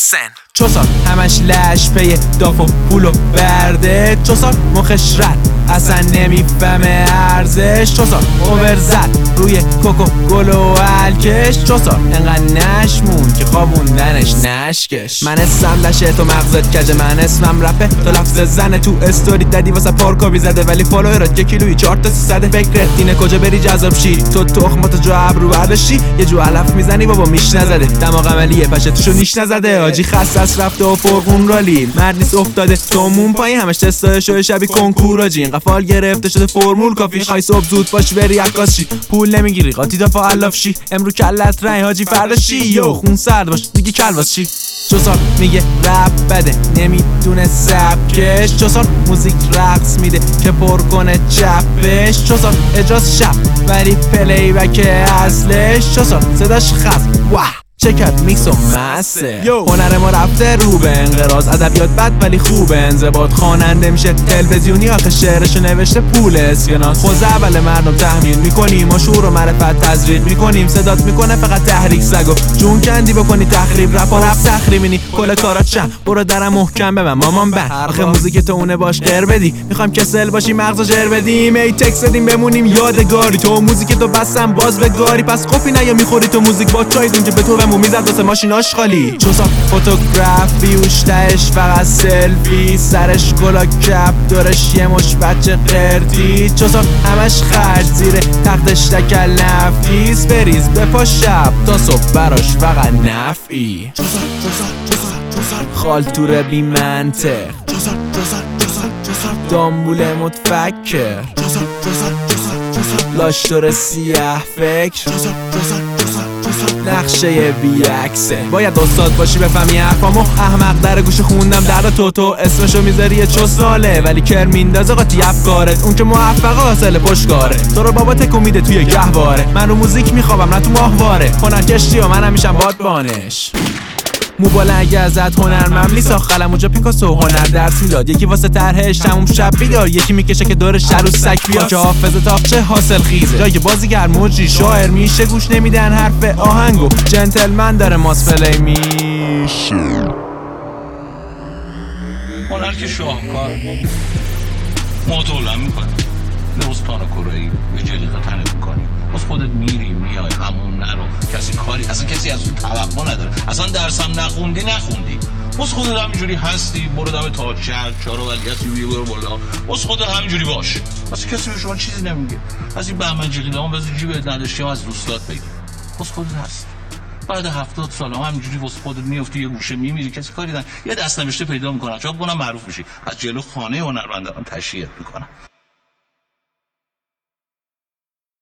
محسن چوسار همش لش پی داف و پول و برده چوسار مخش رد اصلا نمیفهمه ارزش چوسار اوور زد روی کوکو گل و الکش چوسار انقدر نشمون که خوابوندنش نشکش من اسمم لشه تو مغزت کجه من اسمم رپه تو لفظ زنه تو استوری دادی واسه پارکابی زده ولی فالوورات 1 کیلویی 4 تا 300 فکرت اینه کجا بری جذاب شی تو تخمات جو ابرو برداشتی یه جو علف میزنی بابا میش نزده دماغ عملیه پشه توشو نیش نزده آجی خسته از رفته و فرقون رالی مرد نیست افتاده تومون پایی همش تستای شو شبی کنکور آجی این قفال گرفته شده فرمول کافی خواهی صبح زود باشی بری عکاس شی پول نمیگیری قاطی دفعه الاف شی امرو کلت رنگ حاجی فردا شی یو خون سرد باش دیگه کلواس شی چوسار میگه رپ بده نمیدونه سبکش چوسار موزیک رقص میده که پر کنه چپش چوسار اجاز شب ولی پلی بک اصلش چوسار صداش خست واه چکت میکس و مسه هنر ما رفته رو به انقراض ادبیات بد ولی خوبه انضباط خواننده میشه تلویزیونی آخه شعرشو نوشته پول اسکناس خوز اول مردم تحمیل میکنیم ما شعور و معرفت تزریق میکنیم صدات میکنه فقط تحریک سگو جون کندی بکنی تخریب رپ و رپ تخریبینی کل کارات چند برو درم محکم به من مامان بند آخه موزیک تو اونه باش غیر بدی میخوایم کسل باشی مغزو جر بدیم ای تکس بدیم بمونیم یادگاری تو موزیک تو بسم باز به گاری پس خوفی نیا میخوری تو موزیک با چایدون که به تو میزد واسه ماشیناش خالی چوسار فوتوگرافی اوشتهش فقط سلفی سرش گلا کپ دورش یه مش بچه قردی چوسار همش خرج زیر تختش تکل نفتیز بریز بپا شب تا صبح براش فقط نفعی خالتور بی منطق دامبول متفکر لاشتور سیاه فکر نقشه بی عکسه باید استاد باشی بفهمی حرفامو احمق در گوش خوندم درد تو اسمشو میذاری یه چوساله ولی کر میندازه قاطی افکارت اون که موفقه حاصل پشکاره تو رو بابا تکون میده توی گهواره من رو موزیک میخوابم نه تو ماهواره هنر کشتی و منم میشم بادبانش موبایل اگه ازت هنرمند ساخت قلم اونجا پیکاسو هنر درس میداد یکی واسه طرحش تموم شب بیدار یکی میکشه که دور شهر و سگ بیاد که حافظه تاقچه حاصل خیزه جای بازیگر مجری شاعر میشه گوش نمیدن حرف آهنگو جنتلمن داره ماس پلی میشه هنر که شاهکار مطالعه میکنی لوز پانا کرایی به جلیقه تنه میکنی باز خودت میری میای همون نرو کسی کاری اصلا کسی از اون توقع نداره اصلا درسم نخوندی باز خودت همینجوری هستی برو دم تاج شهر چهار ولیعتی روی برو بالا باز خودت همینجوری باش اصلا کسی به شما چیزی نمیگه از این بهمن جلیقه هم بذار جیبت نداشتی هم از دوستات بگیر باز خودت هستی بعد 70 سال همینجوری واسه خودت میافتی یه گوشه میمیری کسی کاری نداره یه دست نوشته پیدا میکنن چاپ کنم معروف میشی از جلو خانه هنرمندان تشییع میکنن